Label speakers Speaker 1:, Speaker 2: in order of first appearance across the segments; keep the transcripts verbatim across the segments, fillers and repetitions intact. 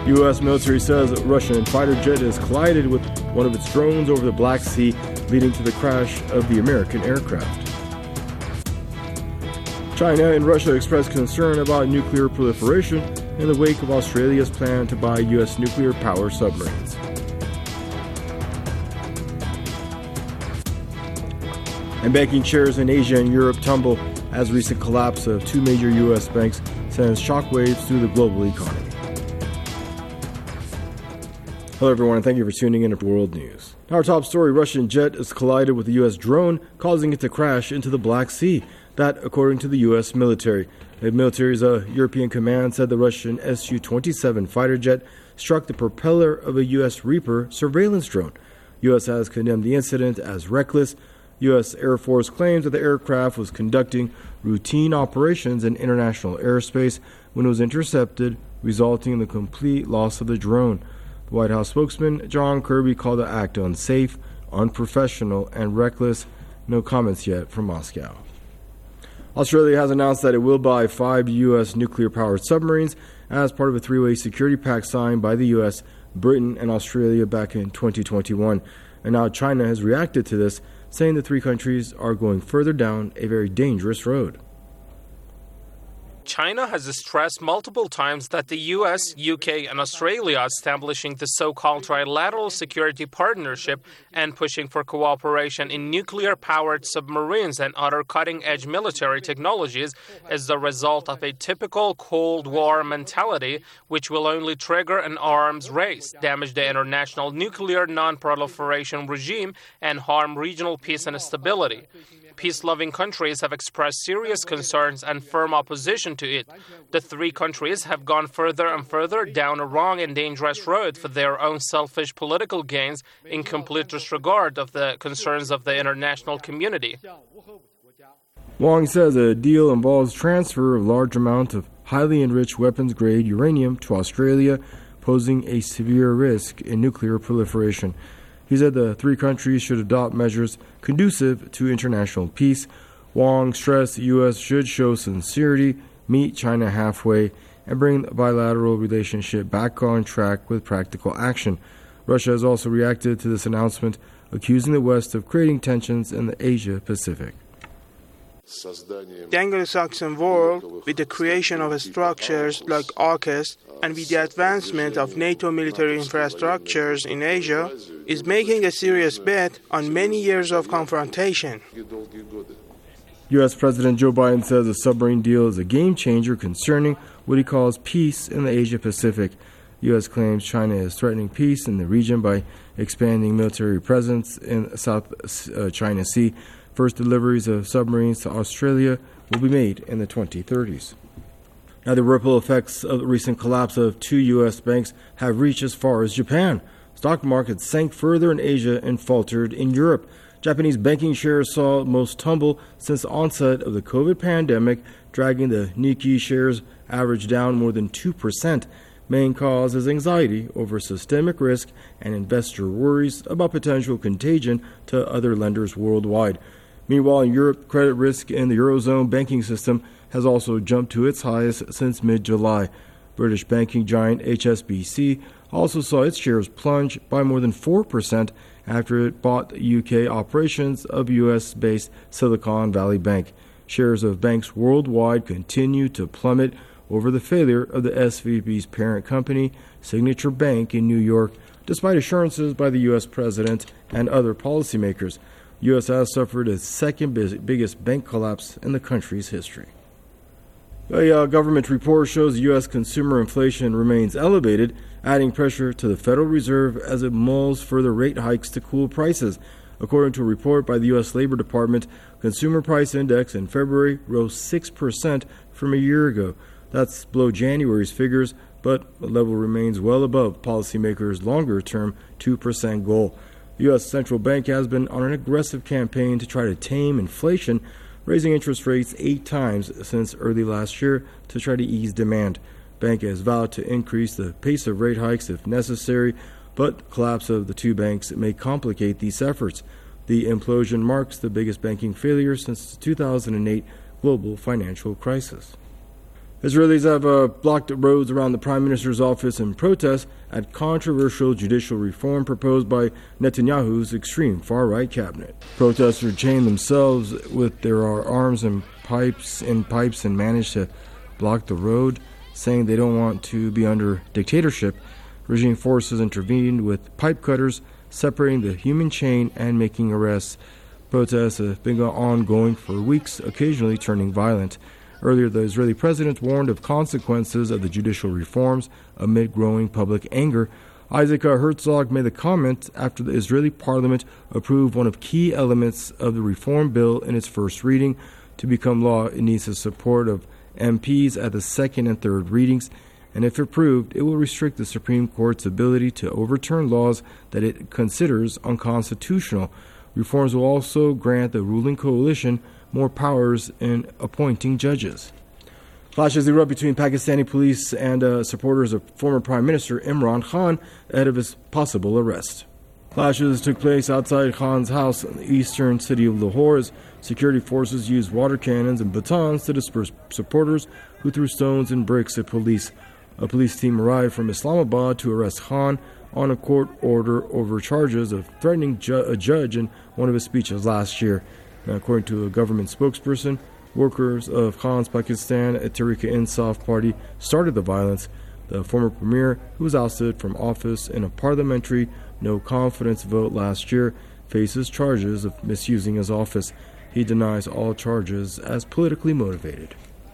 Speaker 1: U S military says a Russian fighter jet has collided with one of its drones over the Black Sea, leading to the crash of the American aircraft. China and Russia expressed concern about nuclear proliferation in the wake of Australia's plan to buy U S nuclear power submarines. And banking shares in Asia and Europe tumble as recent collapse of two major U S banks sends shockwaves through the global economy. Hello everyone, and thank you for tuning in to World News. Our top story, Russian jet has collided with a U S drone, causing it to crash into the Black Sea. That, according to the U S military. The military's uh, European command said the Russian S U twenty-seven fighter jet struck the propeller of a U S Reaper surveillance drone. U S has condemned the incident as reckless. U S Air Force claims that the aircraft was conducting routine operations in international airspace when it was intercepted, resulting in the complete loss of the drone. The White House spokesman John Kirby called the act unsafe, unprofessional, and reckless. No comments yet from Moscow. Australia has announced that it will buy five U S nuclear-powered submarines as part of a three-way security pact signed by the U S, Britain, and Australia back in twenty twenty-one. And now China has reacted to this, saying the three countries are going further down a very dangerous road.
Speaker 2: China has stressed multiple times that the U S, U K, and Australia are establishing the so-called trilateral security partnership and pushing for cooperation in nuclear-powered submarines and other cutting-edge military technologies as the result of a typical Cold War mentality, which will only trigger an arms race, damage the international nuclear non-proliferation regime, and harm regional peace and stability. Peace-loving countries have expressed serious concerns and firm opposition to it. The three countries have gone further and further down a wrong and dangerous road for their own selfish political gains in complete disregard of the concerns of the international community.
Speaker 1: Wang says a deal involves transfer of large amount of highly enriched weapons-grade uranium to Australia, posing a severe risk in nuclear proliferation. He said the three countries should adopt measures conducive to international peace. Wang stressed the U S should show sincerity, meet China halfway, and bring the bilateral relationship back on track with practical action. Russia has also reacted to this announcement, accusing the West of creating tensions in the Asia-Pacific.
Speaker 3: The Anglo-Saxon world, with the creation of structures like AUKUS and with the advancement of NATO military infrastructures in Asia, is making a serious bet on many years of confrontation.
Speaker 1: U S President Joe Biden says the submarine deal is a game-changer concerning what he calls peace in the Asia-Pacific. U S claims China is threatening peace in the region by expanding military presence in the South uh, China Sea. First deliveries of submarines to Australia will be made in the twenty thirties. Now, the ripple effects of the recent collapse of two U S banks have reached as far as Japan. Stock markets sank further in Asia and faltered in Europe. Japanese banking shares saw most tumble since the onset of the COVID pandemic, dragging the Nikkei shares average down more than two percent. Main cause is anxiety over systemic risk and investor worries about potential contagion to other lenders worldwide. Meanwhile, in Europe, credit risk in the Eurozone banking system has also jumped to its highest since mid-July. British banking giant H S B C also saw its shares plunge by more than four percent after it bought U K operations of U S-based Silicon Valley Bank. Shares of banks worldwide continue to plummet over the failure of the S V B's parent company, Signature Bank in New York, despite assurances by the U S president and other policymakers. U S has suffered its second biggest bank collapse in the country's history. A uh, government report shows U S consumer inflation remains elevated, adding pressure to the Federal Reserve as it mulls further rate hikes to cool prices. According to a report by the U S Labor Department, Consumer Price Index in February rose six percent from a year ago. That's below January's figures, but the level remains well above policymakers' longer-term two percent goal. The U S Central Bank has been on an aggressive campaign to try to tame inflation, raising interest rates eight times since early last year to try to ease demand. Bank has vowed to increase the pace of rate hikes if necessary, but collapse of the two banks may complicate these efforts. The implosion marks the biggest banking failure since the two thousand eight global financial crisis. Israelis have uh, blocked roads around the Prime Minister's office in protest at controversial judicial reform proposed by Netanyahu's extreme far-right cabinet. Protesters chained themselves with their arms and pipes in pipes and managed to block the road, saying they don't want to be under dictatorship. Regime forces intervened with pipe cutters, separating the human chain and making arrests. Protests have been ongoing for weeks, occasionally turning violent. Earlier, the Israeli president warned of consequences of the judicial reforms amid growing public anger. Isaac Herzog made the comment after the Israeli parliament approved one of key elements of the reform bill in its first reading. To become law, it needs the support of M Ps at the second and third readings, and if approved, it will restrict the Supreme Court's ability to overturn laws that it considers unconstitutional. Reforms will also grant the ruling coalition more powers in appointing judges. Clashes erupt between Pakistani police and uh, supporters of former Prime Minister Imran Khan ahead of his possible arrest. Clashes took place outside Khan's house in the eastern city of Lahore as security forces used water cannons and batons to disperse supporters who threw stones and bricks at police. A police team arrived from Islamabad to arrest Khan on a court order over charges of threatening ju- a judge in one of his speeches last year. Now, according to a government spokesperson, workers of Khan's Pakistan Tehreek-e-Insaf party started the violence. The former premier, who was ousted from office in a parliamentary no-confidence vote last year, faces charges of misusing his office. He denies all charges as politically motivated.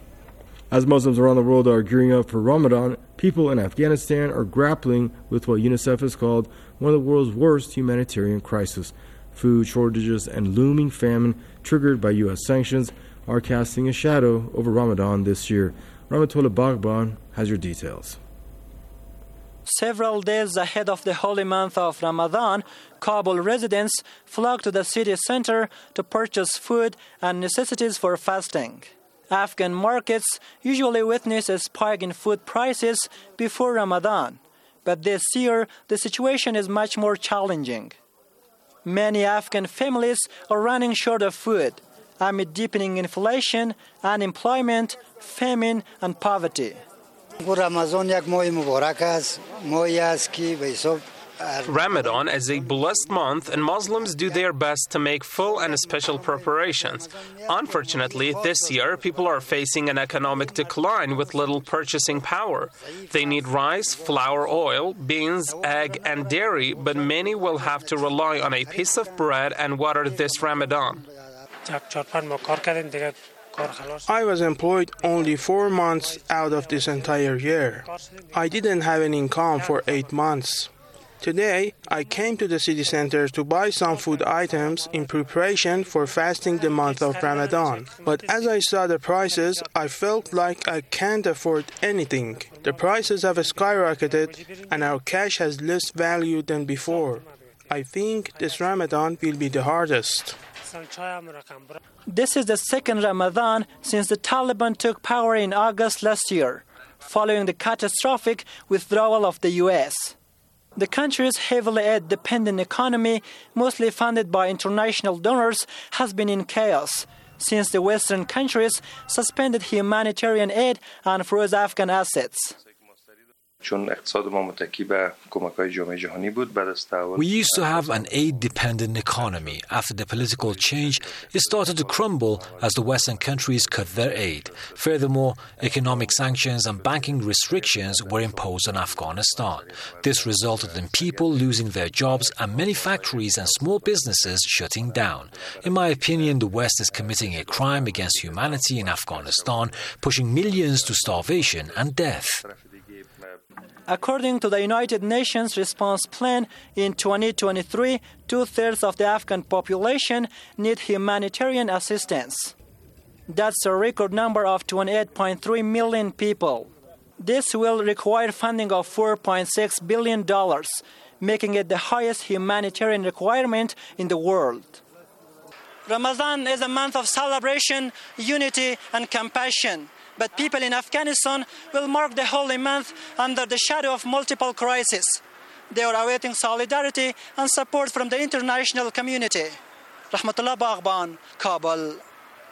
Speaker 1: As Muslims around the world are gearing up for Ramadan, people in Afghanistan are grappling with what UNICEF has called one of the world's worst humanitarian crises. Food shortages and looming famine triggered by U S sanctions are casting a shadow over Ramadan this year. Ramatola Baghban has your details.
Speaker 4: Several days ahead of the holy month of Ramadan, Kabul residents flocked to the city center to purchase food and necessities for fasting. Afghan markets usually witness a spike in food prices before Ramadan, but this year the situation is much more challenging. Many Afghan families are running short of food amid deepening inflation, unemployment, famine, and poverty.
Speaker 2: Ramadan is a blessed month, and Muslims do their best to make full and special preparations. Unfortunately, this year, people are facing an economic decline with little purchasing power. They need rice, flour, oil, beans, egg, and dairy, but many will have to rely on a piece of bread and water this Ramadan.
Speaker 3: I was employed only four months out of this entire year. I didn't have an income for eight months. Today, I came to the city center to buy some food items in preparation for fasting the month of Ramadan. But as I saw the prices, I felt like I can't afford anything. The prices have skyrocketed and our cash has less value than before. I think this Ramadan will be the hardest.
Speaker 4: This is the second Ramadan since the Taliban took power in August last year, following the catastrophic withdrawal of the U S. The country's heavily aid-dependent economy, mostly funded by international donors, has been in chaos since the Western countries suspended humanitarian aid and froze Afghan assets.
Speaker 5: We used to have an aid-dependent economy. After the political change, it started to crumble as the Western countries cut their aid. Furthermore, economic sanctions and banking restrictions were imposed on Afghanistan. This resulted in people losing their jobs and many factories and small businesses shutting down. In my opinion, the West is committing a crime against humanity in Afghanistan, pushing millions to starvation and death.
Speaker 4: According to the United Nations Response Plan, in twenty twenty-three, two-thirds of the Afghan population need humanitarian assistance. That's a record number of twenty-eight point three million people. This will require funding of four point six billion dollars, making it the highest humanitarian requirement in the world. Ramadan is a month of celebration, unity, and compassion. But people in Afghanistan will mark the holy month under the shadow of multiple crises. They are awaiting solidarity and support from the international community. Rahmatullah Baghban, Kabul.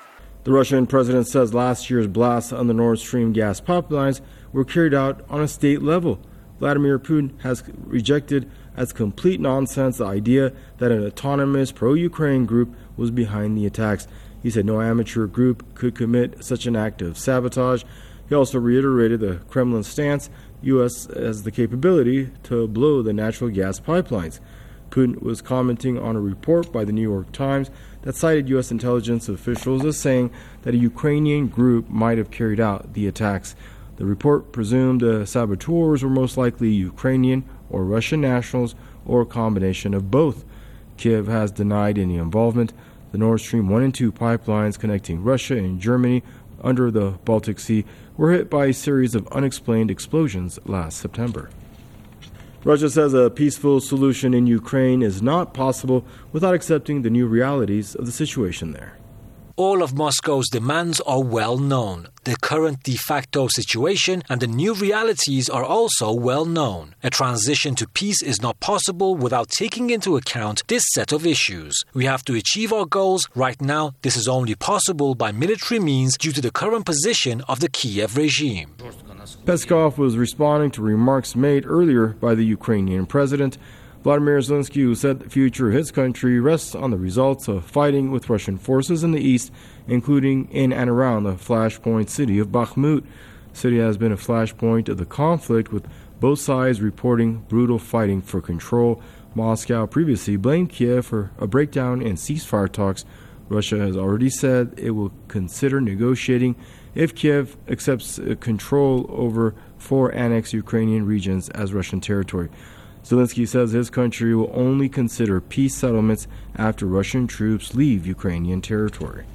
Speaker 1: The Russian president says last year's blasts on the Nord Stream gas pipelines were carried out on a state level. Vladimir Putin has rejected as complete nonsense the idea that an autonomous pro-Ukraine group was behind the attacks. He said no amateur group could commit such an act of sabotage. He also reiterated the Kremlin's stance: U S has the capability to blow the natural gas pipelines. Putin was commenting on a report by the New York Times that cited U S intelligence officials as saying that a Ukrainian group might have carried out the attacks. The report presumed the saboteurs were most likely Ukrainian or Russian nationals or a combination of both. Kiev has denied any involvement. The Nord Stream one and two pipelines connecting Russia and Germany under the Baltic Sea were hit by a series of unexplained explosions last September. Russia says a peaceful solution in Ukraine is not possible without accepting the new realities of the situation there.
Speaker 5: All of Moscow's demands are well known. The current de facto situation and the new realities are also well known. A transition to peace is not possible without taking into account this set of issues. We have to achieve our goals. Right now, this is only possible by military means due to the current position of the Kiev regime.
Speaker 1: Peskov was responding to remarks made earlier by the Ukrainian president. Vladimir Zelensky, who said the future of his country rests on the results of fighting with Russian forces in the east, including in and around the flashpoint city of Bakhmut. The city has been a flashpoint of the conflict, with both sides reporting brutal fighting for control. Moscow previously blamed Kiev for a breakdown in ceasefire talks. Russia has already said it will consider negotiating if Kiev accepts control over four annexed Ukrainian regions as Russian territory. Zelensky says his country will only consider peace settlements after Russian troops leave Ukrainian territory.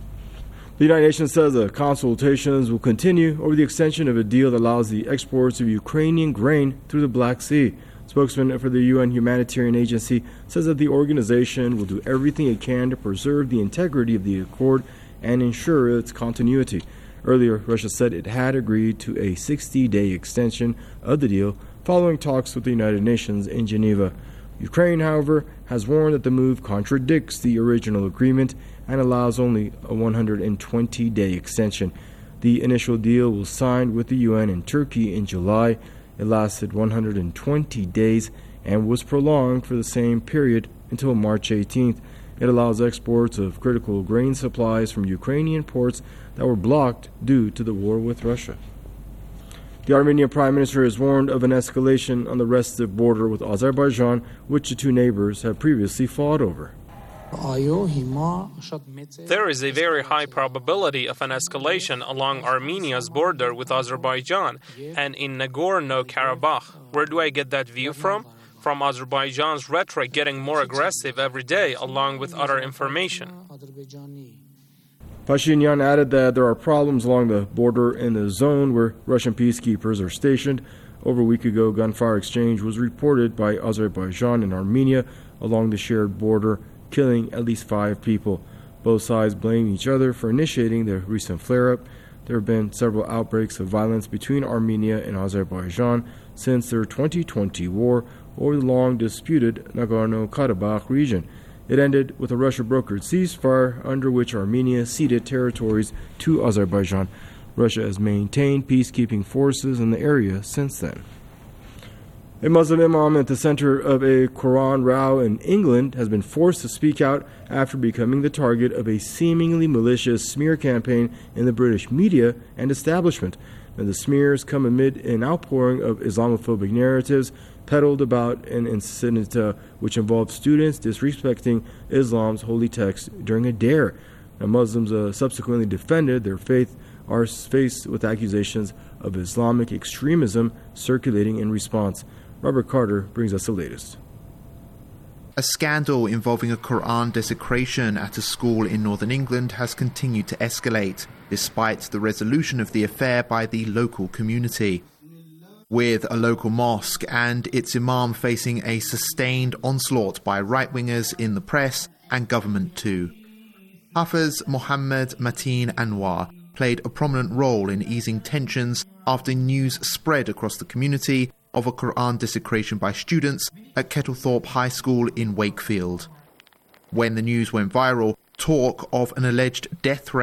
Speaker 1: The United Nations says the consultations will continue over the extension of a deal that allows the exports of Ukrainian grain through the Black Sea. Spokesman for the U N Humanitarian Agency says that the organization will do everything it can to preserve the integrity of the accord and ensure its continuity. Earlier, Russia said it had agreed to a sixty-day extension of the deal following talks with the United Nations in Geneva. Ukraine, however, has warned that the move contradicts the original agreement and allows only a one hundred twenty day extension. The initial deal was signed with the U N and Turkey in July. It lasted one hundred twenty days and was prolonged for the same period until March eighteenth. It allows exports of critical grain supplies from Ukrainian ports that were blocked due to the war with Russia. The Armenian Prime Minister has warned of an escalation on the restive border with Azerbaijan, which the two neighbors have previously fought over.
Speaker 2: There is a very high probability of an escalation along Armenia's border with Azerbaijan and in Nagorno-Karabakh. Where do I get that view from? From Azerbaijan's rhetoric getting more aggressive every day, along with other information.
Speaker 1: Pashinyan added that there are problems along the border in the zone where Russian peacekeepers are stationed. Over a week ago, gunfire exchange was reported by Azerbaijan and Armenia along the shared border, killing at least five people. Both sides blame each other for initiating the recent flare-up. There have been several outbreaks of violence between Armenia and Azerbaijan since their twenty twenty war over the long-disputed Nagorno-Karabakh region. It ended with a Russia-brokered ceasefire under which Armenia ceded territories to Azerbaijan. Russia has maintained peacekeeping forces in the area since then. A Muslim imam at the center of a Quran row in England has been forced to speak out after becoming the target of a seemingly malicious smear campaign in the British media and establishment. And the smears come amid an outpouring of Islamophobic narratives peddled about an incident uh, which involved students disrespecting Islam's holy text during a dare. Now, Muslims uh, subsequently defended their faith, are faced with accusations of Islamic extremism circulating in response. Robert Carter brings us the latest.
Speaker 6: A scandal involving a Quran desecration at a school in northern England has continued to escalate, despite the resolution of the affair by the local community. With a local mosque and its imam facing a sustained onslaught by right-wingers in the press and government too. Hafiz Mohammed Mateen Anwar played a prominent role in easing tensions after news spread across the community of a Quran desecration by students at Kettlethorpe High School in Wakefield. When the news went viral, talk of an alleged death threat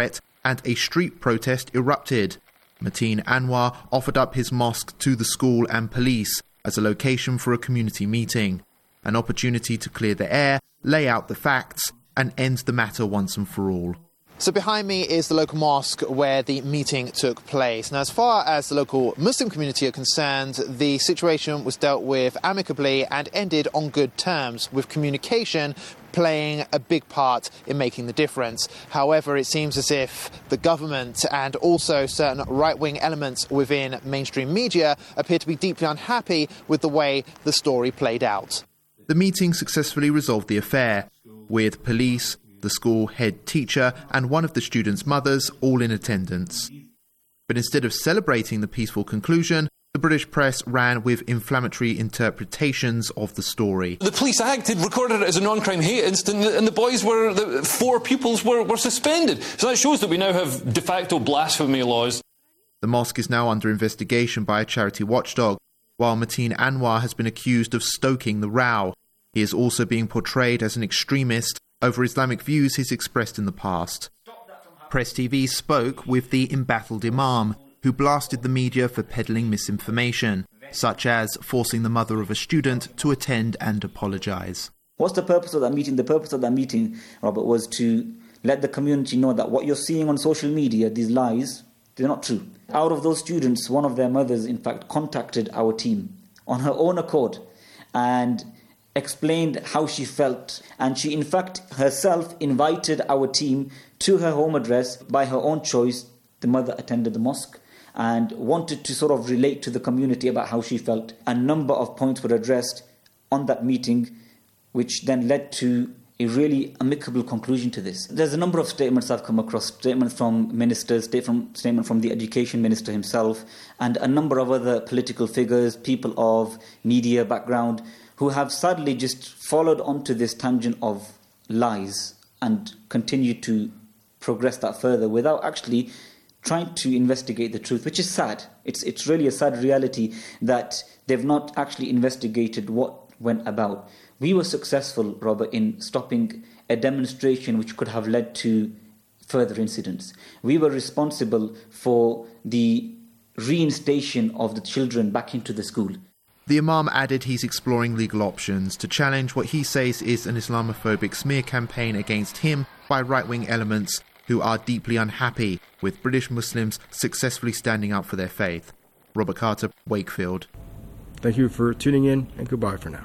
Speaker 6: and a street protest erupted. Mateen Anwar offered up his mosque to the school and police as a location for a community meeting, an opportunity to clear the air, lay out the facts, and end the matter once and for all. So behind me is the local mosque where the meeting took place. Now, as far as the local Muslim community are concerned, the situation was dealt with amicably and ended on good terms, with communication playing a big part in making the difference. However, it seems as if the government and also certain right-wing elements within mainstream media appear to be deeply unhappy with the way the story played out. The meeting successfully resolved the affair, with police, the school head teacher and one of the students' mothers all in attendance. But instead of celebrating the peaceful conclusion, the British press ran with inflammatory interpretations of the story.
Speaker 7: The police acted, recorded it as a non-crime hate incident, and the boys were, the four pupils were, were suspended. So that shows that we now have de facto blasphemy laws.
Speaker 6: The mosque is now under investigation by a charity watchdog, while Mateen Anwar has been accused of stoking the row. He is also being portrayed as an extremist over Islamic views he's expressed in the past. Press T V spoke with the embattled imam, who blasted the media for peddling misinformation, such as forcing the mother of a student to attend and apologise.
Speaker 8: What's the purpose of that meeting? The purpose of that meeting, Robert, was to let the community know that what you're seeing on social media, these lies, they're not true. Out of those students, one of their mothers, in fact, contacted our team on her own accord and explained how she felt, and she in fact herself invited our team to her home address by her own choice. The mother attended the mosque and wanted to sort of relate to the community about how she felt. A number of points were addressed on that meeting, which then led to a really amicable conclusion to this. There's a number of statements I've come across, statements from ministers, statement from the education minister himself, and a number of other political figures, people of media background, who have sadly just followed onto this tangent of lies and continued to progress that further without actually trying to investigate the truth, which is sad. It's it's really a sad reality that they've not actually investigated what went about. We were successful, Robert, in stopping a demonstration which could have led to further incidents. We were responsible for the reinstation of the children back into the school.
Speaker 6: The Imam added he's exploring legal options to challenge what he says is an Islamophobic smear campaign against him by right-wing elements who are deeply unhappy with British Muslims successfully standing up for their faith. Robert Carter, Wakefield.
Speaker 1: Thank you for tuning in, and goodbye for now.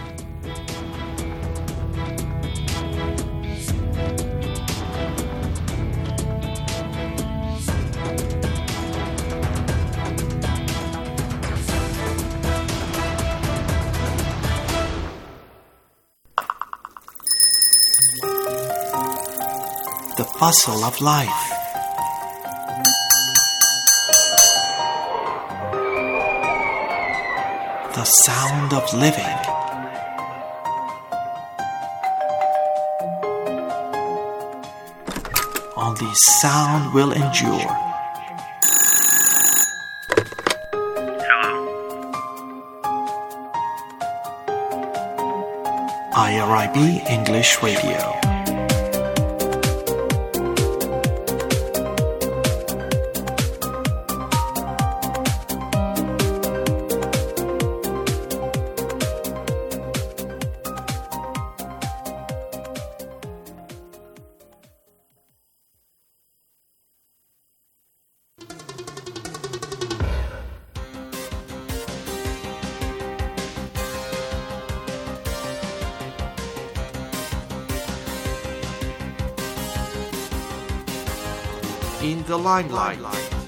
Speaker 9: The puzzle of life. The sound of living. Only sound will endure. I R I B English Radio.
Speaker 6: In the limelight.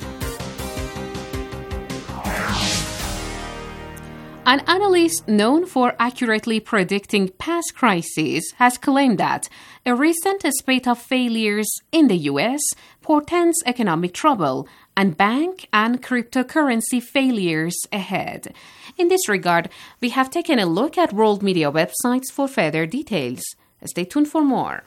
Speaker 10: An analyst known for accurately predicting past crises has claimed that a recent spate of failures in the U S portends economic trouble and bank and cryptocurrency failures ahead. In this regard, we have taken a look at world media websites for further details. Stay tuned for more.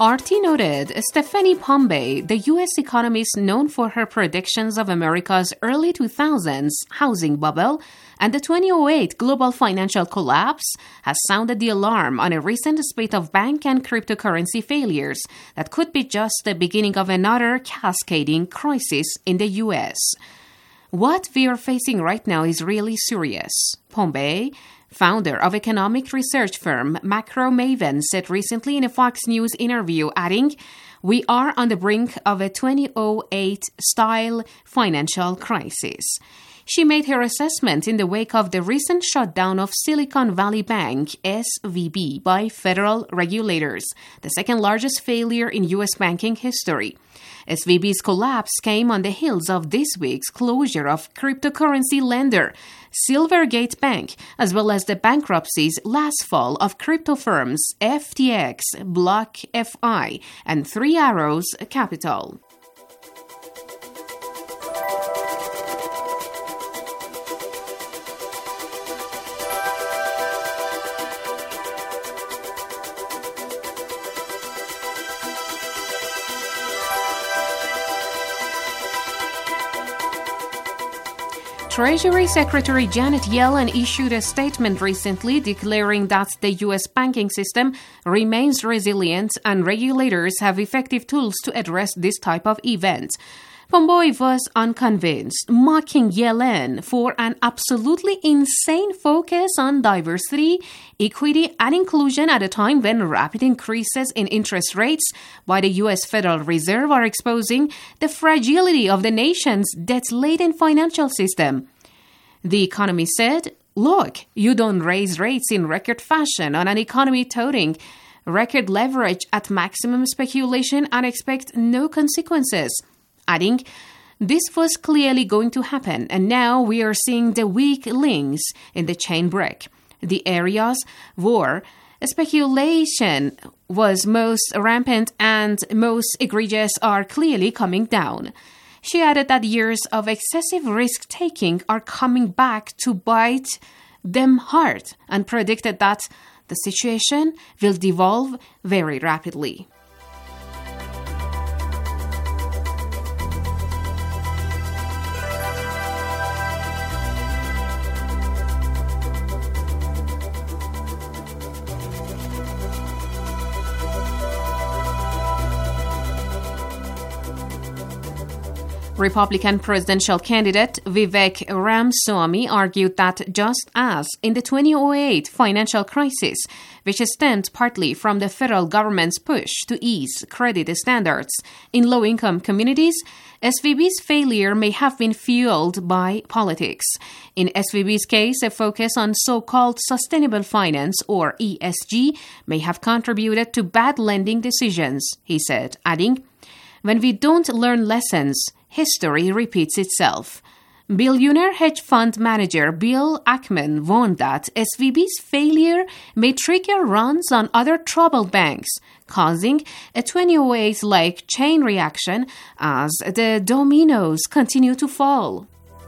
Speaker 10: R T noted Stephanie Pombey, the U S economist known for her predictions of America's early two thousands housing bubble and the two thousand eight global financial collapse, has sounded the alarm on a recent spate of bank and cryptocurrency failures that could be just the beginning of another cascading crisis in the U S. What we are facing right now is really serious, Pombey, founder of economic research firm Macro Maven, said recently in a Fox News interview, adding, "We are on the brink of a two thousand eight-style financial crisis." She made her assessment in the wake of the recent shutdown of Silicon Valley Bank, S V B, by federal regulators, the second largest failure in U S banking history. S V B's collapse came on the heels of this week's closure of cryptocurrency lender Silvergate Bank, as well as the bankruptcies last fall of crypto firms F T X, BlockFi, and Three Arrows Capital. Treasury Secretary Janet Yellen issued a statement recently declaring that the U S banking system remains resilient and regulators have effective tools to address this type of event. Pombey was unconvinced, mocking Yellen for an absolutely insane focus on diversity, equity, and inclusion at a time when rapid increases in interest rates by the U S Federal Reserve are exposing the fragility of the nation's debt-laden financial system. The economy said, "Look, you don't raise rates in record fashion on an economy touting record leverage at maximum speculation and expect no consequences," adding, "This was clearly going to happen, and now we are seeing the weak links in the chain break. The areas where speculation was most rampant and most egregious are clearly coming down." She added that years of excessive risk-taking are coming back to bite them hard and predicted that the situation will devolve very rapidly. Republican presidential candidate Vivek Ramaswamy argued that just as in the two thousand eight financial crisis, which stemmed partly from the federal government's push to ease credit standards in low-income communities, S V B's failure may have been fueled by politics. In S V B's case, a focus on so-called sustainable finance, or E S G, may have contributed to bad lending decisions, he said, adding, "When we don't learn lessons, history repeats itself." Billionaire hedge fund manager Bill Ackman warned that S V B's failure may trigger runs on other troubled banks, causing a two thousand eight-like chain reaction as the dominoes continue to fall.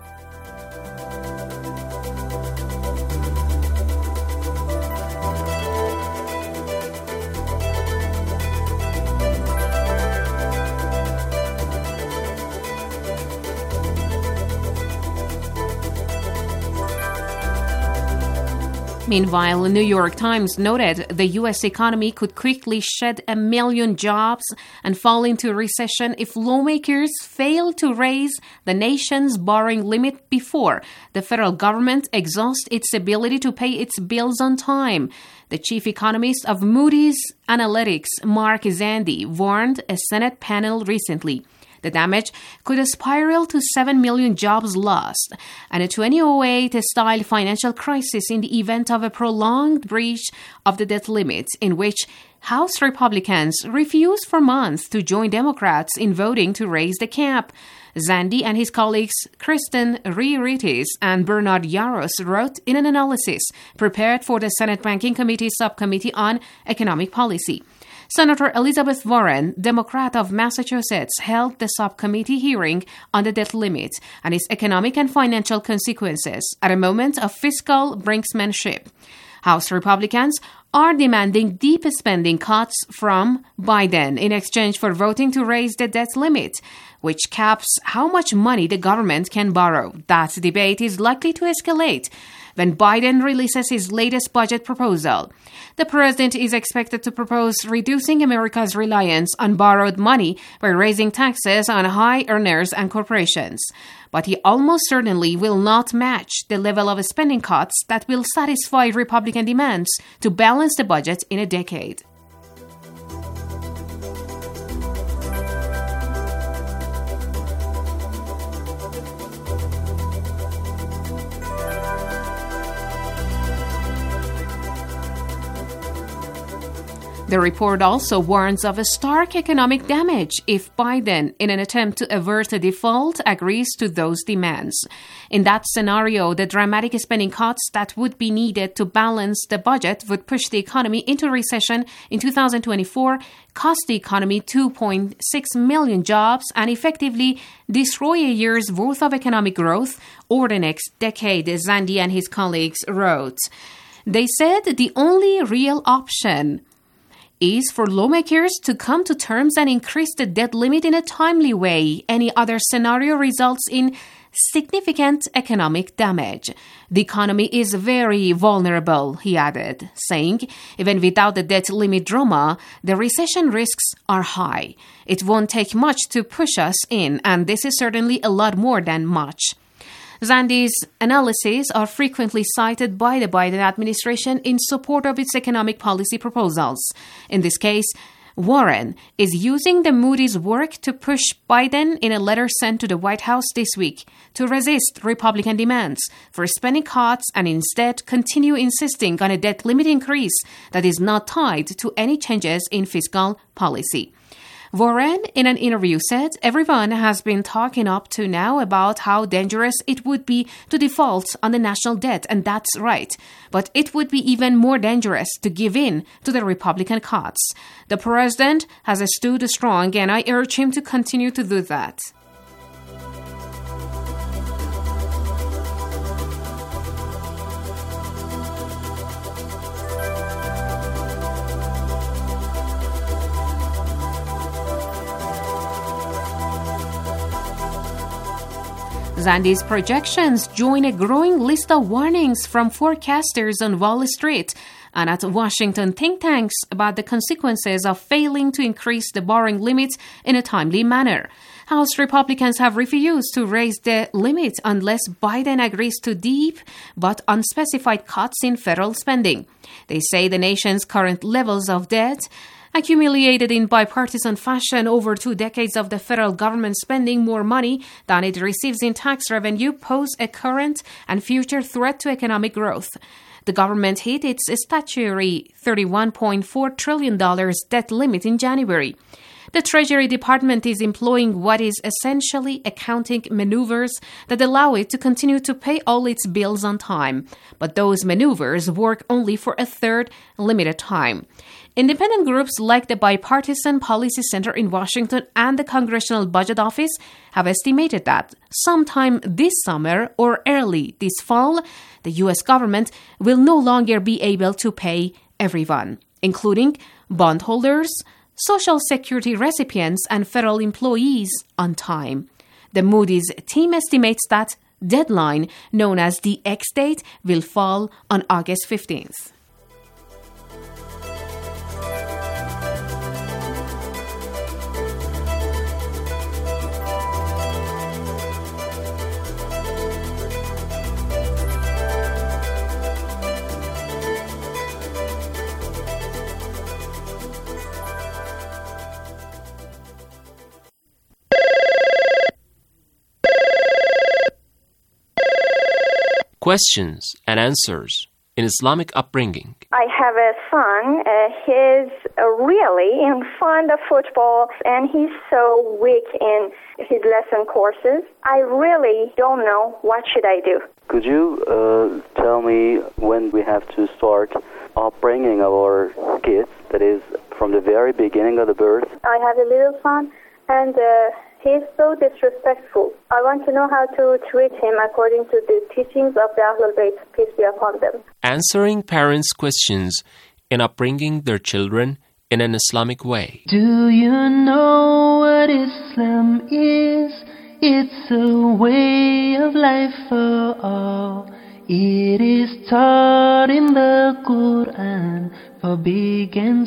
Speaker 10: Meanwhile, the New York Times noted the U S economy could quickly shed a million jobs and fall into recession if lawmakers fail to raise the nation's borrowing limit before the federal government exhausts its ability to pay its bills on time. The chief economist of Moody's Analytics, Mark Zandi, warned a Senate panel recently. The damage could spiral to seven million jobs lost and a two thousand eight-style financial crisis in the event of a prolonged breach of the debt limit, in which House Republicans refused for months to join Democrats in voting to raise the cap. Zandi and his colleagues Kristen Rioritis and Bernard Yaros wrote in an analysis prepared for the Senate Banking Committee Subcommittee on Economic Policy. Senator Elizabeth Warren, Democrat of Massachusetts, held the subcommittee hearing on the debt limit and its economic and financial consequences at a moment of fiscal brinksmanship. House Republicans are demanding deep spending cuts from Biden in exchange for voting to raise the debt limit, which caps how much money the government can borrow. That debate is likely to escalate when Biden releases his latest budget proposal. The president is expected to propose reducing America's reliance on borrowed money by raising taxes on high earners and corporations. But he almost certainly will not match the level of spending cuts that will satisfy Republican demands to balance the budget in a decade. The report also warns of a stark economic damage if Biden, in an attempt to avert a default, agrees to those demands. In that scenario, the dramatic spending cuts that would be needed to balance the budget would push the economy into recession in two thousand twenty-four, cost the economy two point six million jobs, and effectively destroy a year's worth of economic growth over the next decade, Zandi and his colleagues wrote. They said the only real option is for lawmakers to come to terms and increase the debt limit in a timely way. Any other scenario results in significant economic damage. The economy is very vulnerable, he added, saying, even without the debt limit drama, the recession risks are high. It won't take much to push us in, and this is certainly a lot more than much. Zandi's analyses are frequently cited by the Biden administration in support of its economic policy proposals. In this case, Warren is using the Moody's work to push Biden in a letter sent to the White House this week to resist Republican demands for spending cuts and instead continue insisting on a debt limit increase that is not tied to any changes in fiscal policy. Warren, in an interview, said everyone has been talking up to now about how dangerous it would be to default on the national debt, and that's right. But it would be even more dangerous to give in to the Republican cuts. The president has stood strong, and I urge him to continue to do that. Zandi's projections join a growing list of warnings from forecasters on Wall Street and at Washington think tanks about the consequences of failing to increase the borrowing limit in a timely manner. House Republicans have refused to raise the limit unless Biden agrees to deep but unspecified cuts in federal spending. They say the nation's current levels of debt, accumulated in bipartisan fashion over two decades of the federal government spending more money than it receives in tax revenue, pose a current and future threat to economic growth. The government hit its statutory thirty-one point four trillion dollars debt limit in January. The Treasury Department is employing what is essentially accounting maneuvers that allow it to continue to pay all its bills on time. But those maneuvers work only for a third limited time. Independent groups like the Bipartisan Policy Center in Washington and the Congressional Budget Office have estimated that sometime this summer or early this fall, the U S government will no longer be able to pay everyone, including bondholders, Social Security recipients, and federal employees on time. The Moody's team estimates that deadline, known as the X date, will fall on August fifteenth.
Speaker 11: Questions and answers in Islamic upbringing.
Speaker 12: I have a son. Uh, he's uh, really in fond of football, and he's so weak in his lesson courses. I really don't know what should I do.
Speaker 13: Could you uh, tell me when we have to start upbringing our kids, that is, from the very beginning of the birth?
Speaker 12: I have a little son, and uh, He is so disrespectful. I want to know how to treat him according to the teachings of the Ahlul Bayt, peace be upon them.
Speaker 11: Answering parents' questions in upbringing their children in an Islamic way.
Speaker 14: Do you know what Islam is? It's a way of life for all. It is taught in the Quran for big and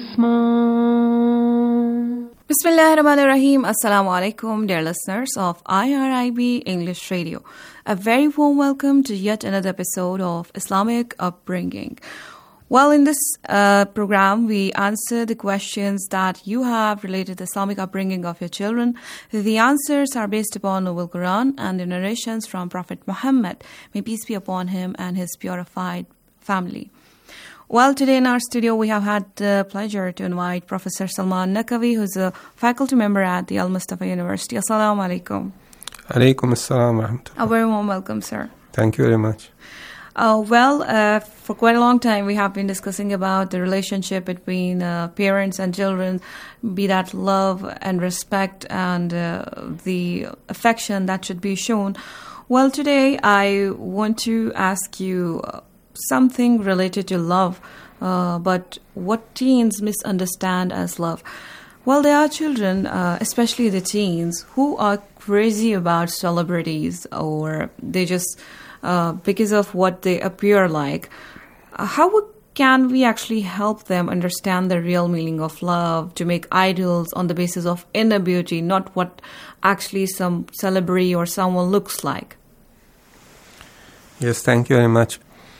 Speaker 14: small.
Speaker 15: Bismillahirrahmanirrahim. Assalamu alaikum, dear listeners of I R I B English Radio. A very warm welcome to yet another episode of Islamic Upbringing. Well, in this uh, program, we answer the questions that you have related to the Islamic upbringing of your children. The answers are based upon Noble Quran and the narrations from Prophet Muhammad, may peace be upon him and his purified family. Well, today in our studio, we have had the pleasure to invite Professor Salman Naqvi, who's a faculty member at the Al Mustafa University. Assalamu alaikum.
Speaker 16: Alaikum assalam wa rahmatullah.
Speaker 15: A very warm welcome, sir.
Speaker 16: Thank you very much.
Speaker 15: Uh, well, uh, for quite a long time, we have been discussing about the relationship between uh, parents and children, be that love and respect and uh, the affection that should be shown. Well, today I want to ask you uh, something related to love, uh, but what teens misunderstand as love. Well, there are children, uh, especially the teens, who are crazy about celebrities, or they just, uh, because of what they appear like. Uh, how would, can we actually help them understand the real meaning of love, to make idols on the basis of inner beauty, not what actually some celebrity or someone looks like?
Speaker 16: Yes, thank you very much.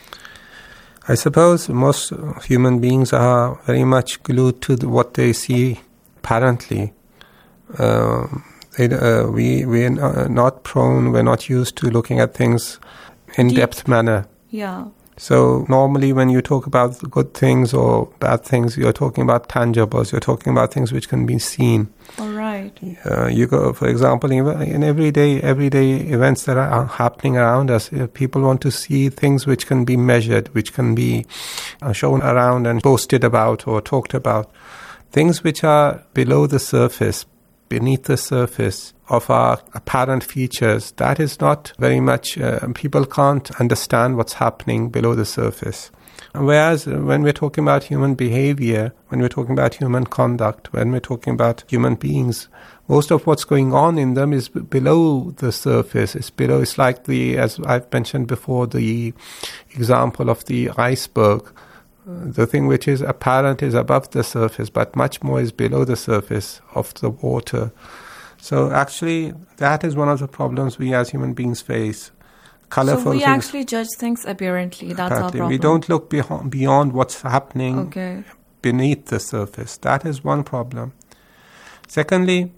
Speaker 16: I suppose most human beings are very much glued to the, what they see apparently. Uh, they, uh, we, we're not prone, we're not used to looking at things in Deep. depth manner.
Speaker 15: Yeah.
Speaker 16: So normally when you talk about good things or bad things, you're talking about tangibles, you're talking about things which can be seen.
Speaker 15: All right.
Speaker 16: Uh, you go, for example, in, in everyday everyday events that are happening around us, people want to see things which can be measured, which can be uh, shown around and boasted about or talked about. Things which are below the surface, beneath the surface of our apparent features, that is not very much, uh, people can't understand what's happening below the surface. Whereas when we're talking about human behavior, when we're talking about human conduct, when we're talking about human beings, most of what's going on in them is b- below the surface. It's below, it's like the, as I've mentioned before, the example of the iceberg. The thing which is apparent is above the surface, but much more is below the surface of the water. So actually, that is one of the problems we as human beings face. Colorful
Speaker 15: so we
Speaker 16: things.
Speaker 15: actually judge things apparently. That's
Speaker 16: apparently.
Speaker 15: our problem.
Speaker 16: We don't look beyond, beyond what's happening
Speaker 15: okay.
Speaker 16: beneath the surface. That is one problem. Secondly,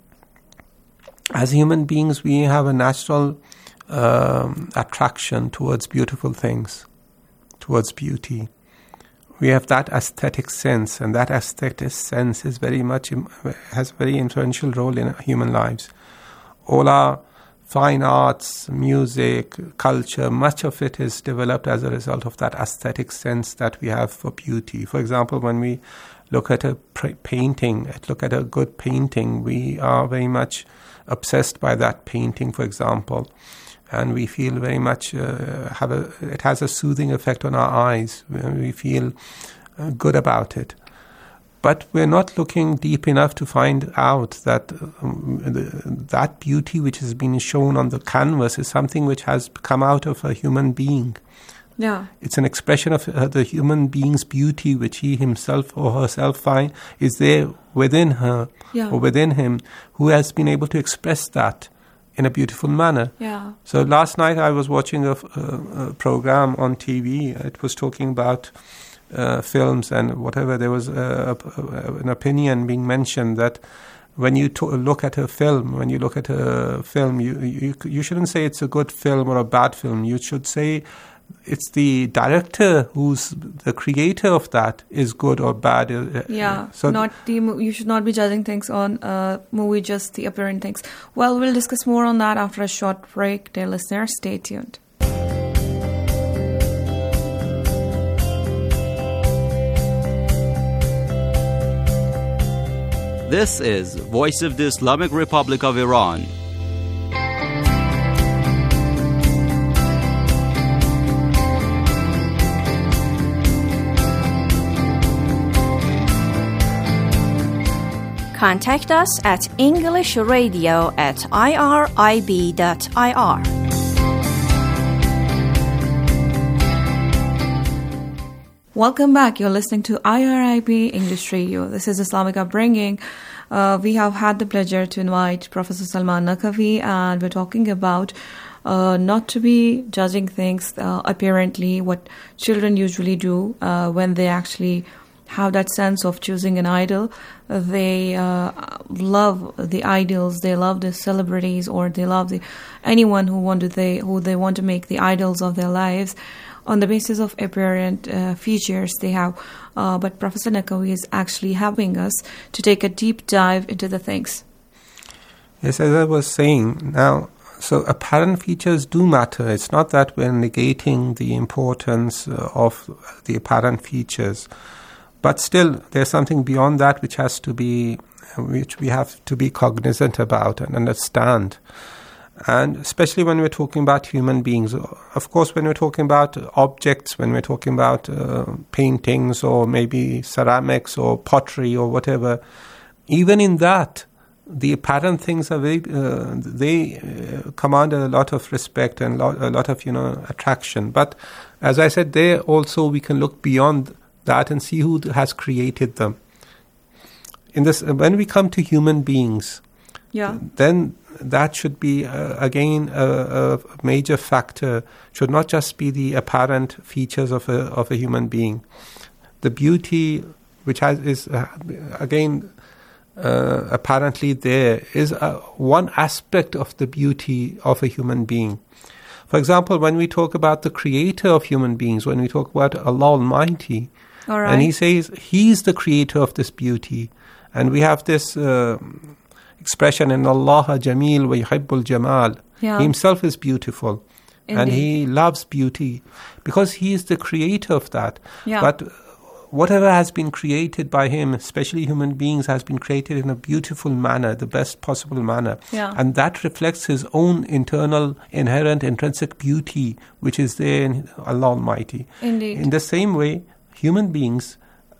Speaker 16: as human beings, we have a natural um, attraction towards beautiful things, towards beauty. We have that aesthetic sense, and that aesthetic sense is very much has a very influential role in human lives. All our fine arts, music, culture, much of it is developed as a result of that aesthetic sense that we have for beauty. For example, when we look at a painting, look at a good painting, we are very much obsessed by that painting, for example. And we feel very much, uh, have a, it has a soothing effect on our eyes. We feel uh, good about it. But we're not looking deep enough to find out that um, the, that beauty which has been shown on the canvas is something which has come out of a human being.
Speaker 15: Yeah.
Speaker 16: It's an expression of uh, the human being's beauty which he himself or herself find is there within her
Speaker 15: yeah.
Speaker 16: or within him, who has been able to express that in a beautiful manner.
Speaker 15: Yeah.
Speaker 16: So last night I was watching a, a, a program on T V. It was talking about uh, films and whatever. There was a, a, an opinion being mentioned that when you to- look at a film, when you look at a film, you, you you shouldn't say it's a good film or a bad film. You should say it's the director who's the creator of that is good or bad.
Speaker 15: Yeah,
Speaker 16: so
Speaker 15: not the you should not be judging things on a movie, just the apparent things. Well, we'll discuss more on that after a short break. Dear listeners, stay tuned.
Speaker 17: This is Voice of the Islamic Republic of Iran. Contact us at englishradio at irib dot I R.
Speaker 15: Welcome back. You're listening to I R I B English Radio. This is Islamic Upbringing. Uh, we have had the pleasure to invite Professor Salman Naqvi, and we're talking about uh, not to be judging things uh, apparently, what children usually do uh, when they actually have that sense of choosing an idol. They uh, love the idols, they love the celebrities, or they love the anyone who want to they who they want to make the idols of their lives on the basis of apparent uh, features they have. Uh, but Professor Naqvi is actually helping us to take a deep dive into the things.
Speaker 16: Yes, as I was saying, now, so apparent features do matter. It's not that we're negating the importance uh, of the apparent features. But still, there's something beyond that which has to be, which we have to be cognizant about and understand. And especially when we're talking about human beings. Of course, when we're talking about objects, when we're talking about uh, paintings or maybe ceramics or pottery or whatever, even in that, the apparent things are very, uh, they uh, command a lot of respect and lot, a lot of, you know, attraction. But as I said, there also we can look beyond that and see who has created them. In this, when we come to human beings,
Speaker 15: yeah,
Speaker 16: then that should be uh, again a, a major factor. Should not just be the apparent features of a of a human being. The beauty, which has is uh, again uh, apparently there, is uh, one aspect of the beauty of a human being. For example, when we talk about the creator of human beings, when we talk about Allah Almighty,
Speaker 15: all right,
Speaker 16: and He says He's the creator of this beauty, and we have this uh, expression in Allah Jameel wa yuhibbul Jamal.
Speaker 15: Yeah.
Speaker 16: He Himself is beautiful.
Speaker 15: Indeed.
Speaker 16: And He loves beauty because He is the creator of that.
Speaker 15: Yeah.
Speaker 16: But whatever has been created by Him, especially human beings, has been created in a beautiful manner, the best possible manner.
Speaker 15: Yeah.
Speaker 16: And that reflects His own internal, inherent, intrinsic beauty, which is there in Allah Almighty.
Speaker 15: Indeed.
Speaker 16: In the same way, human beings,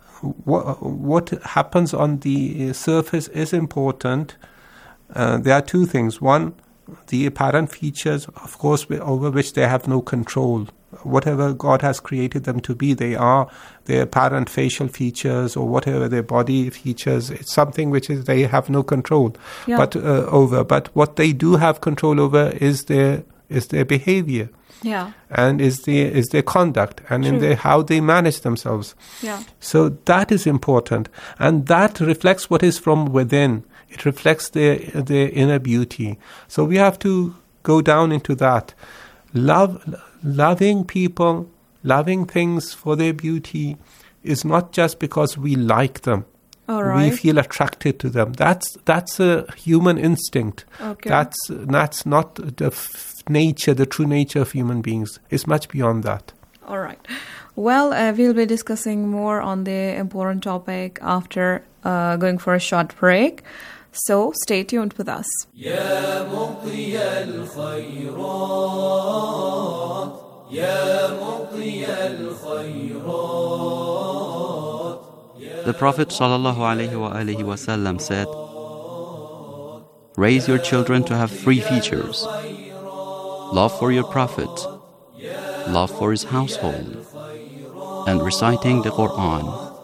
Speaker 16: what, what happens on the surface is important. Uh, there are two things. One, the apparent features, of course, over which they have no control. Whatever God has created them to be, they are their apparent facial features or whatever their body features. It's something which is they have no control
Speaker 15: yeah.
Speaker 16: but uh, over. But what they do have control over is their is their behavior.
Speaker 15: Yeah.
Speaker 16: And is their is their conduct and
Speaker 15: True.
Speaker 16: in their how they manage themselves.
Speaker 15: Yeah.
Speaker 16: So that is important, and that reflects what is from within. It reflects their their inner beauty. So we have to go down into that. Love, loving people, loving things for their beauty is not just because we like them.
Speaker 15: All right.
Speaker 16: We feel attracted to them. That's that's a human instinct.
Speaker 15: Okay.
Speaker 16: That's that's not the f- nature, the true nature of human beings. It's much beyond that.
Speaker 15: All right. Well, uh, we'll be discussing more on the important topic after uh, going for a short break. So stay tuned with us.
Speaker 18: يا مضي الخيرات يا مضي الخيرات.
Speaker 19: The Prophet ﷺ said, raise your children to have three features: love for your Prophet, love for his household, and reciting the Quran.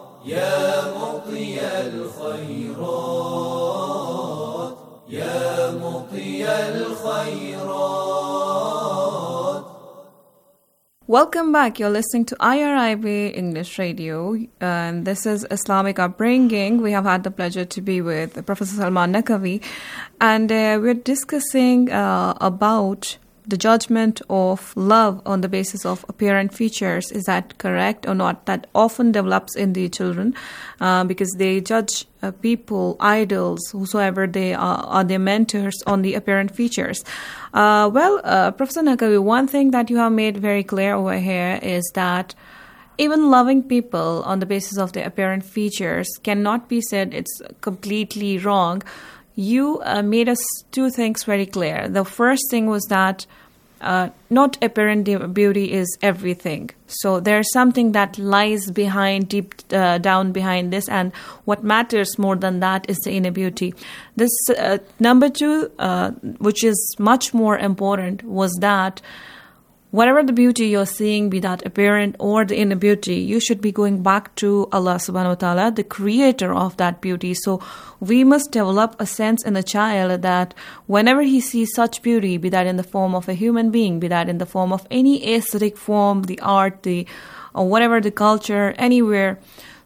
Speaker 15: Welcome back. You're listening to I R I B English Radio, and this is Islamic Upbringing. We have had the pleasure to be with Professor Salman Naqvi, and uh, we're discussing uh, about the judgment of love on the basis of apparent features. Is that correct or not? That often develops in the children uh, because they judge uh, people, idols, whosoever they are, are their mentors on the apparent features. Uh, well, uh, Professor Naqvi, one thing that you have made very clear over here is that even loving people on the basis of their apparent features cannot be said it's completely wrong. You uh, made us two things very clear. The first thing was that uh, not apparent beauty is everything. So there's something that lies behind, deep uh, down behind this, and what matters more than that is the inner beauty. This uh, number two, uh, which is much more important, was that whatever the beauty you're seeing, be that apparent or the inner beauty, you should be going back to Allah subhanahu wa ta'ala, the creator of that beauty. So we must develop a sense in the child that whenever he sees such beauty, be that in the form of a human being, be that in the form of any aesthetic form, the art, the or whatever the culture, anywhere.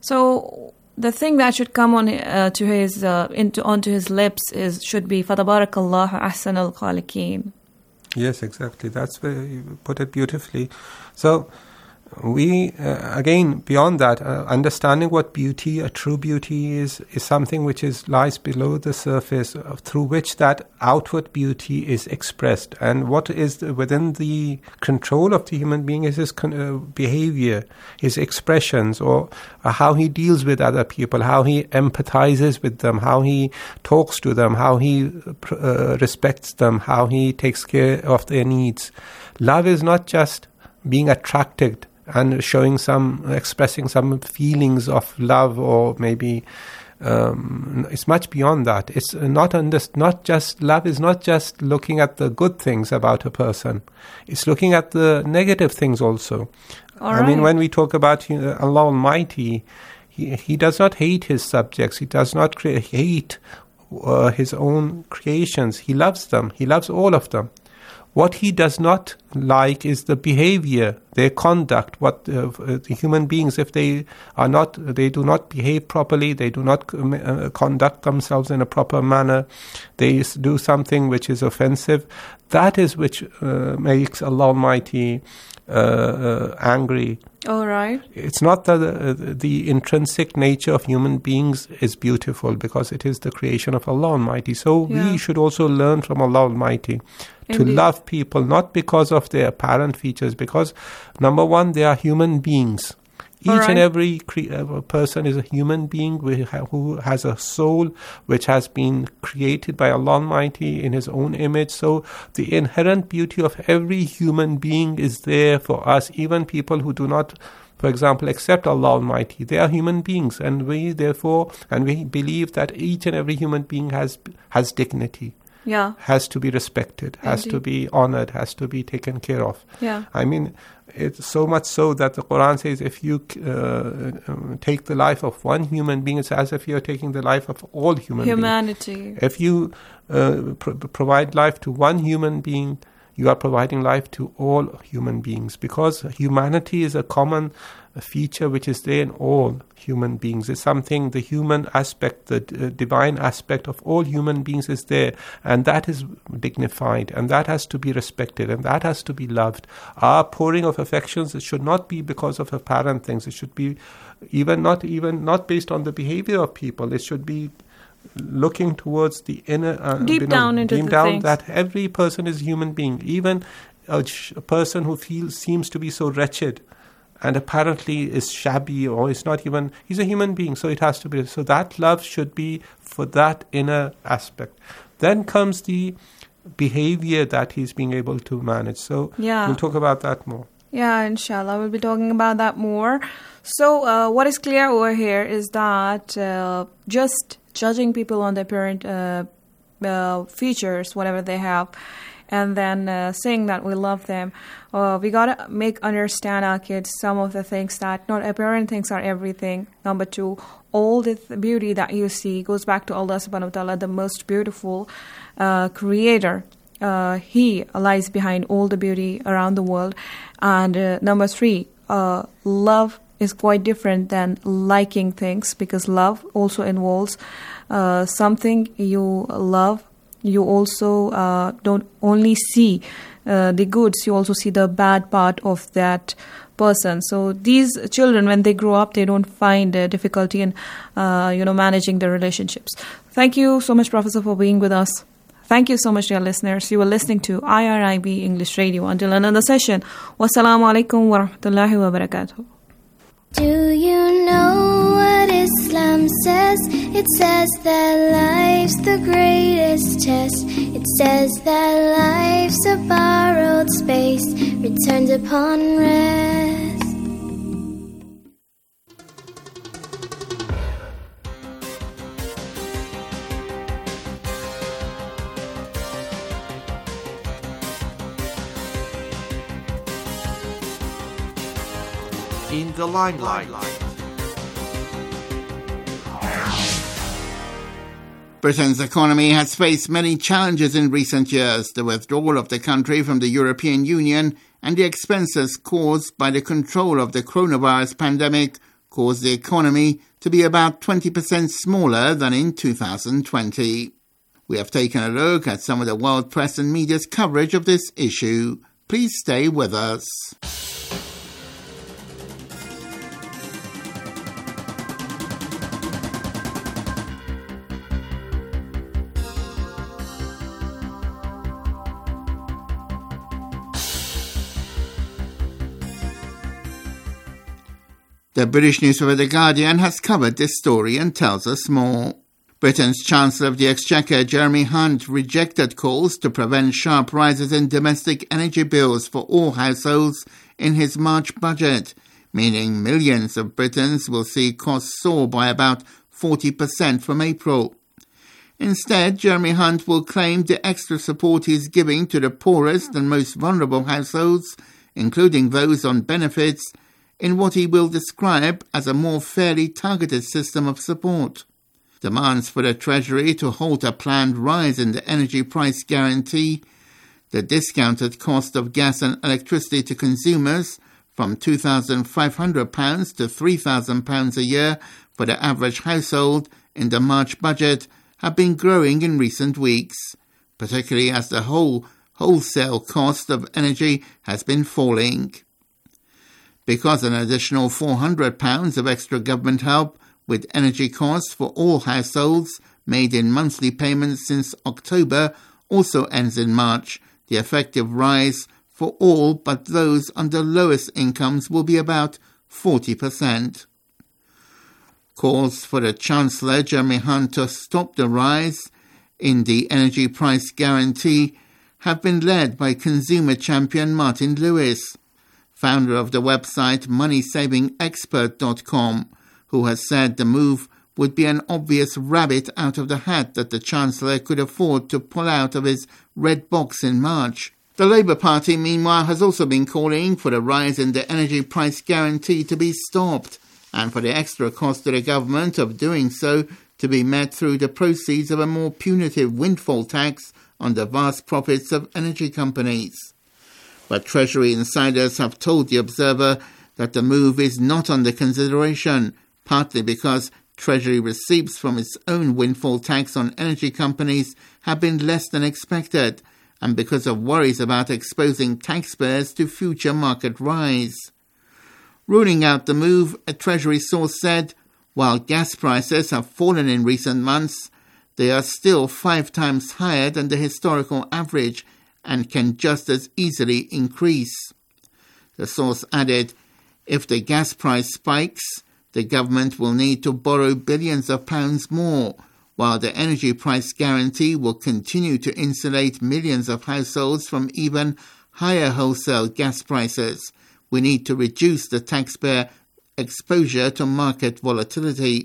Speaker 15: So the thing that should come on uh, to his uh, into onto his lips is should be Fatabarakallahu ahsanul khaliqeen.
Speaker 16: Yes, exactly. That's where you put it beautifully. So we, uh, again, beyond that, uh, understanding what beauty, a true beauty is, is something which is lies below the surface, uh, through which that outward beauty is expressed. And what is the, within the control of the human being is his con- uh, behavior, his expressions, or uh, how he deals with other people, how he empathizes with them, how he talks to them, how he uh, respects them, how he takes care of their needs. Love is not just being attracted and showing some, expressing some feelings of love, or maybe um, it's much beyond that. It's not under, not just love is not just looking at the good things about a person. It's looking at the negative things also.
Speaker 15: All
Speaker 16: I
Speaker 15: right.
Speaker 16: mean, when we talk about uh, Allah Almighty, he, he does not hate his subjects. He does not cre- hate uh, his own creations. He loves them. He loves all of them. What he does not like is the behavior, their conduct, what uh, the human beings, if they are not, they do not behave properly, they do not uh, conduct themselves in a proper manner, they do something which is offensive, that is which uh, makes Allah Almighty uh, uh, angry.
Speaker 15: All right.
Speaker 16: It's not that the, the intrinsic nature of human beings is beautiful, because it is the creation of Allah Almighty. So
Speaker 15: Yeah.
Speaker 16: we should also learn from Allah Almighty to
Speaker 15: Indeed.
Speaker 16: love people, not because of their apparent features, because number one, they are human beings. Each
Speaker 15: All right.
Speaker 16: and every cre- uh, person is a human being who has a soul which has been created by Allah Almighty in His own image. So the inherent beauty of every human being is there for us, even people who do not, for example, accept Allah Almighty. They are human beings, and we therefore, and we believe that each and every human being has has dignity.
Speaker 15: Yeah.
Speaker 16: Has to be respected, has
Speaker 15: Indeed.
Speaker 16: to be honored, has to be taken care of.
Speaker 15: Yeah.
Speaker 16: I mean, it's so much so that the Quran says if you uh, um, take the life of one human being, it's as if you're taking the life of all human
Speaker 15: Humanity.
Speaker 16: beings. If you uh, pro- provide life to one human being, you are providing life to all human beings, because humanity is a common feature which is there in all human beings. It's something, the human aspect, the uh, divine aspect of all human beings is there, and that is dignified, and that has to be respected, and that has to be loved. Our pouring of affections, it should not be because of apparent things. It should be even not even not based on the behavior of people. It should be looking towards the inner, uh,
Speaker 15: Deep
Speaker 16: you know,
Speaker 15: down into
Speaker 16: deep
Speaker 15: the
Speaker 16: down
Speaker 15: things.
Speaker 16: that every person is a human being, even a, sh- a person who feels seems to be so wretched and apparently is shabby, or is not even, he's a human being, so it has to be. So that love should be for that inner aspect. Then comes the behavior that he's being able to manage. So
Speaker 15: Yeah.
Speaker 16: we'll talk about that more.
Speaker 15: Yeah, inshallah, we'll be talking about that more. So, uh, what is clear over here is that uh, just judging people on their apparent uh, uh, features, whatever they have, and then uh, saying that we love them, uh, we gotta make understand our kids some of the things that not apparent things are everything. Number two, all the th- beauty that you see goes back to Allah subhanahu wa ta'ala, the most beautiful uh, creator. Uh, he lies behind all the beauty around the world. And uh, number three, uh, love is quite different than liking things, because love also involves uh, something you love. You also uh, don't only see uh, the goods, you also see the bad part of that person. So these children, when they grow up, they don't find uh, difficulty in uh, you know managing their relationships. Thank you so much, Professor, for being with us. Thank you so much, dear listeners. You were listening to I R I B English Radio. Until another session, wassalamu alaikum wa rahmatullahi wa barakatuh.
Speaker 20: Do you know what Islam says? It says that life's the greatest litmus test. It says that life's a borrowed space, returned upon rest.
Speaker 6: In the limelight.
Speaker 21: Britain's economy has faced many challenges in recent years. The withdrawal of the country from the European Union and the expenses caused by the control of the coronavirus pandemic caused the economy to be about twenty percent smaller than in two thousand twenty. We have taken a look at some of the world press and media's coverage of this issue. Please stay with us. The British newspaper The Guardian has covered this story and tells us more. Britain's Chancellor of the Exchequer, Jeremy Hunt, rejected calls to prevent sharp rises in domestic energy bills for all households in his March budget, meaning millions of Britons will see costs soar by about forty percent from April. Instead, Jeremy Hunt will claim the extra support he is giving to the poorest and most vulnerable households, including those on benefits, in what he will describe as a more fairly targeted system of support. Demands for the Treasury to halt a planned rise in the energy price guarantee, the discounted cost of gas and electricity to consumers from two thousand five hundred pounds to three thousand pounds a year for the average household in the March budget have been growing in recent weeks, particularly as the whole wholesale cost of energy has been falling. Because an additional four hundred pounds of extra government help with energy costs for all households made in monthly payments since October also ends in March, the effective rise for all but those on the lowest incomes will be about forty percent. Calls for the Chancellor, Jeremy Hunt, to stop the rise in the energy price guarantee have been led by consumer champion Martin Lewis, founder of the website money saving expert dot com, who has said the move would be an obvious rabbit out of the hat that the Chancellor could afford to pull out of his red box in March. The Labour Party, meanwhile, has also been calling for the rise in the energy price guarantee to be stopped and for the extra cost to the government of doing so to be met through the proceeds of a more punitive windfall tax on the vast profits of energy companies. But Treasury insiders have told The Observer that the move is not under consideration, partly because Treasury receipts from its own windfall tax on energy companies have been less than expected, and because of worries about exposing taxpayers to future market rise. Ruling out the move, a Treasury source said, while gas prices have fallen in recent months, they are still five times higher than the historical average and can just as easily increase. The source added, if the gas price spikes, the government will need to borrow billions of pounds more, while the energy price guarantee will continue to insulate millions of households from even higher wholesale gas prices. We need to reduce the taxpayer exposure to market volatility.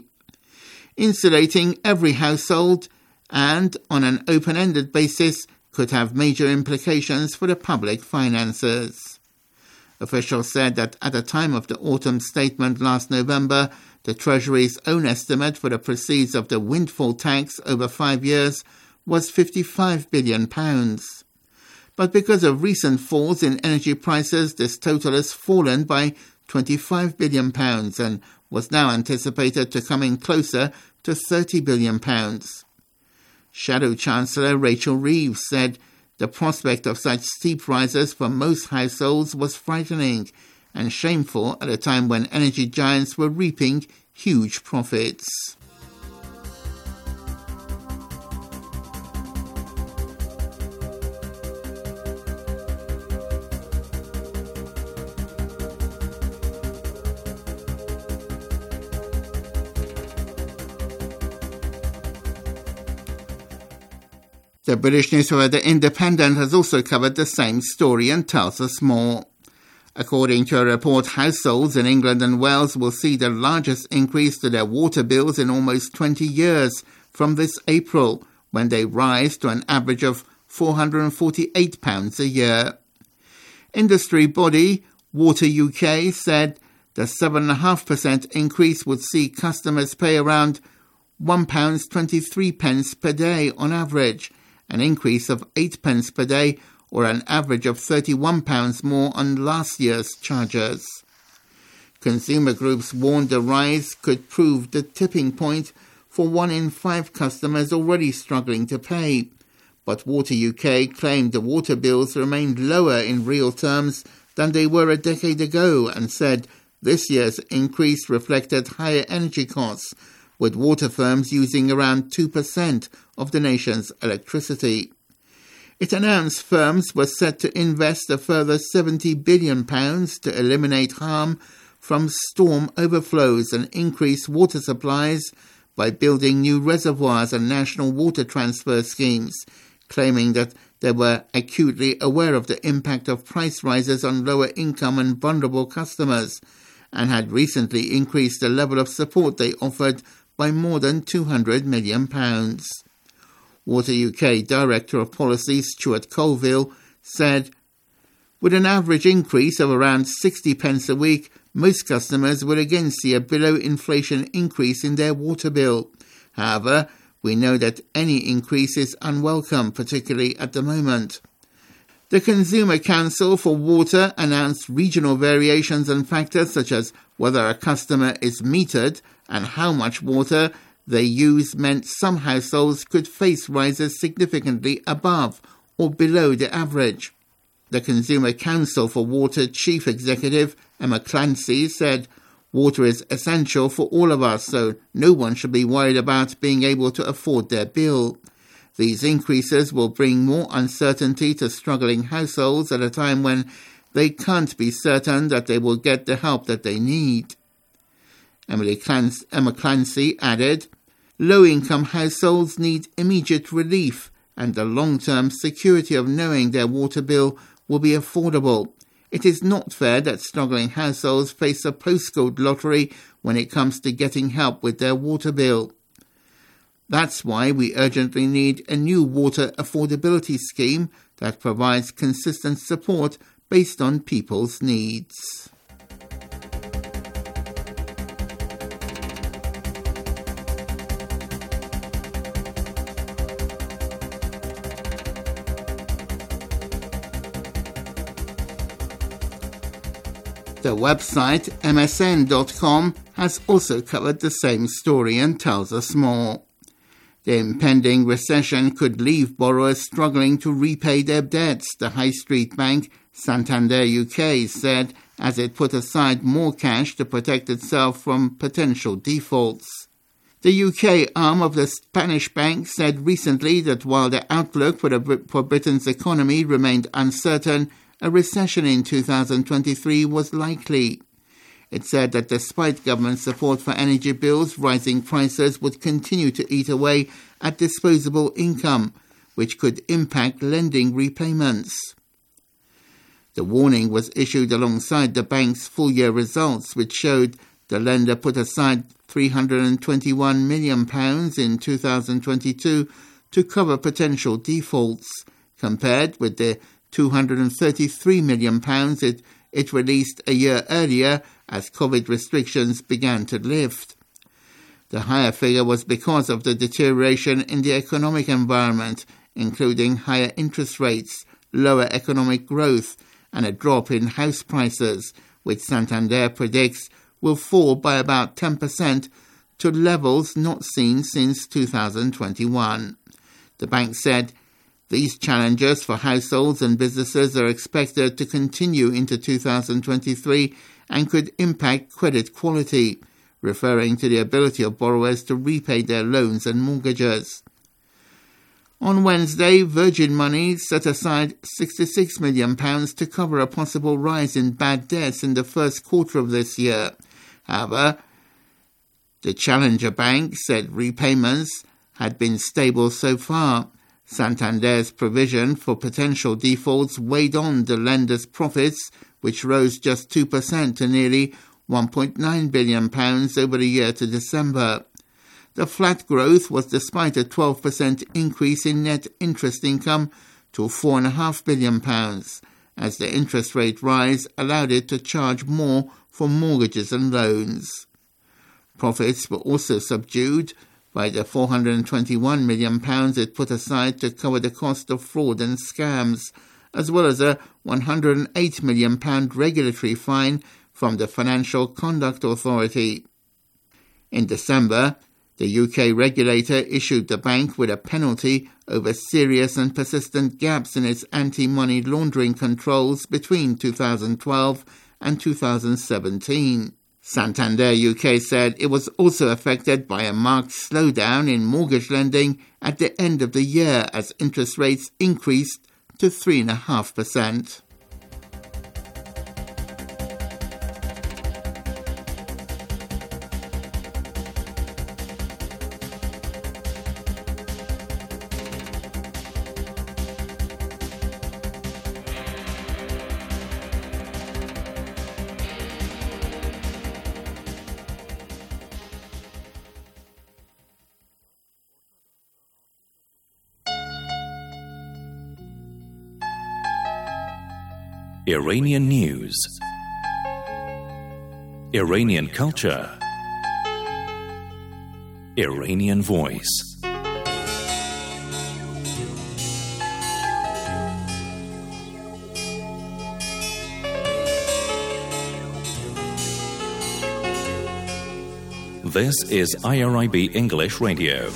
Speaker 21: Insulating every household and, on an open-ended basis, could have major implications for the public finances. Officials said that at the time of the autumn statement last November, the Treasury's own estimate for the proceeds of the windfall tax over five years was fifty-five billion pounds. But because of recent falls in energy prices, this total has fallen by twenty-five billion pounds and was now anticipated to come in closer to thirty billion pounds. Shadow Chancellor Rachel Reeves said the prospect of such steep rises for most households was frightening and shameful at a time when energy giants were reaping huge profits. The British newspaper The Independent has also covered the same story and tells us more. According to a report, households in England and Wales will see the largest increase to their water bills in almost twenty years from this April, when they rise to an average of four hundred forty-eight pounds a year. Industry body Water U K said the seven point five percent increase would see customers pay around one pound twenty-three per day on average, an increase of eight pence per day, or an average of thirty-one pounds more on last year's charges. Consumer groups warned the rise could prove the tipping point for one in five customers already struggling to pay. But Water U K claimed the water bills remained lower in real terms than they were a decade ago, and said this year's increase reflected higher energy costs, with water firms using around two percent of the nation's electricity. It announced firms were set to invest a further seventy billion pounds to eliminate harm from storm overflows and increase water supplies by building new reservoirs and national water transfer schemes, claiming that they were acutely aware of the impact of price rises on lower income and vulnerable customers, and had recently increased the level of support they offered by more than two hundred million pounds. Water U K Director of Policy Stuart Colville said, with an average increase of around sixty pence a week, most customers will again see a below-inflation increase in their water bill. However, we know that any increase is unwelcome, particularly at the moment. The Consumer Council for Water announced regional variations and factors such as whether a customer is metered and how much water they use meant some households could face rises significantly above or below the average. The Consumer Council for Water Chief Executive Emma Clancy said, "Water is essential for all of us, so no one should be worried about being able to afford their bill. These increases will bring more uncertainty to struggling households at a time when they can't be certain that they will get the help that they need." Emily Clancy, Emma Clancy added, "Low-income households need immediate relief and the long-term security of knowing their water bill will be affordable. It is not fair that struggling households face a postcode lottery when it comes to getting help with their water bill. That's why we urgently need a new water affordability scheme that provides consistent support based on people's needs." The website M S N dot com has also covered the same story and tells us more. The impending recession could leave borrowers struggling to repay their debts, the high street bank Santander U K said, as it put aside more cash to protect itself from potential defaults. The U K arm of the Spanish bank said recently that while the outlook for, the, for Britain's economy remained uncertain, a recession in two thousand twenty-three was likely. It said that despite government support for energy bills, rising prices would continue to eat away at disposable income, which could impact lending repayments. The warning was issued alongside the bank's full-year results, which showed the lender put aside three hundred twenty-one million pounds in two thousand twenty-two to cover potential defaults, compared with the two hundred thirty-three million pounds it, it released a year earlier as COVID restrictions began to lift. The higher figure was because of the deterioration in the economic environment, including higher interest rates, lower economic growth, and a drop in house prices, which Santander predicts will fall by about ten percent to levels not seen since two thousand twenty-one. The bank said, "These challenges for households and businesses are expected to continue into two thousand twenty-three and could impact credit quality," referring to the ability of borrowers to repay their loans and mortgages. On Wednesday, Virgin Money set aside sixty-six million pounds to cover a possible rise in bad debts in the first quarter of this year. However, the Challenger Bank said repayments had been stable so far. Santander's provision for potential defaults weighed on the lender's profits, which rose just two percent to nearly one point nine billion pounds over the year to December. The flat growth was despite a twelve percent increase in net interest income to four point five billion pounds, as the interest rate rise allowed it to charge more for mortgages and loans. Profits were also subdued by the four hundred twenty-one million pounds it put aside to cover the cost of fraud and scams, as well as a one hundred eight million pounds regulatory fine from the Financial Conduct Authority. In December, the U K regulator issued the bank with a penalty over serious and persistent gaps in its anti-money laundering controls between two thousand twelve and two thousand seventeen. Santander U K said it was also affected by a marked slowdown in mortgage lending at the end of the year as interest rates increased to three point five percent.
Speaker 3: Iranian news, Iranian culture, Iranian voice. This is I R I B English Radio.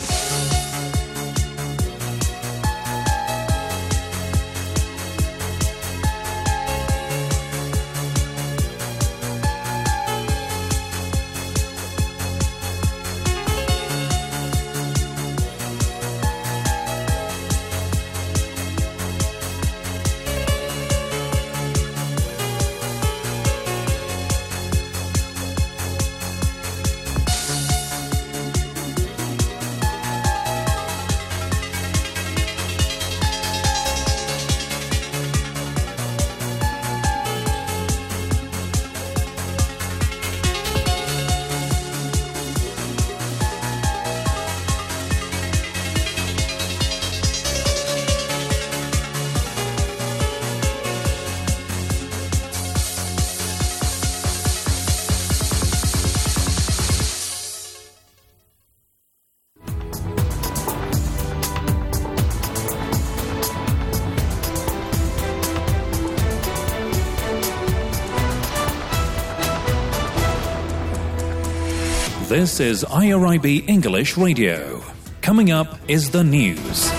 Speaker 3: This is I R I B English Radio. Coming up is the news.